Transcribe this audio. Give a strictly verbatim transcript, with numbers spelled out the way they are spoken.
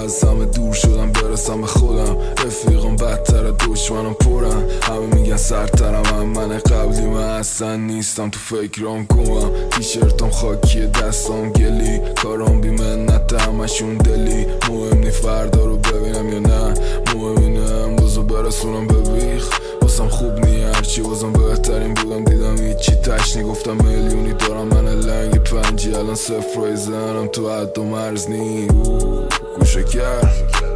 از همه دور شدم برسم به خودم. رفیقم بدتر دشمنم پرم. همه میگن سرترم هم من قبلی من اصلا نیستم تو فکرام گمم. تیشرتم خاکی دستام گلی کارام بی منت همشون دلی. مهم نی فردا رو ببینم یا نه مهم اینه امروزو برسونم به بیخ. واسم خوب نی هرچی بازم بهترین بودم دیدم هیچی تشنی گفتم میلیونی دارم من لنگ پنجی الان صفر رای زنم تو حد و مرز نی گوشه کرد